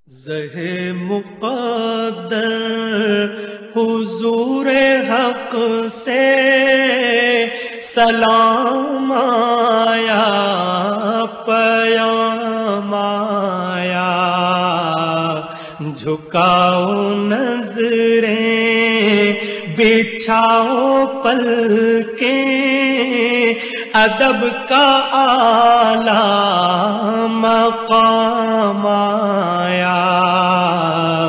ज़हे मुक़द्दर हुज़ूर हक़ से सलाम आया, पयाम आया। झुकाओ नज़रें, बिछाओ पलकें, अदब का आला मक़ाम आया।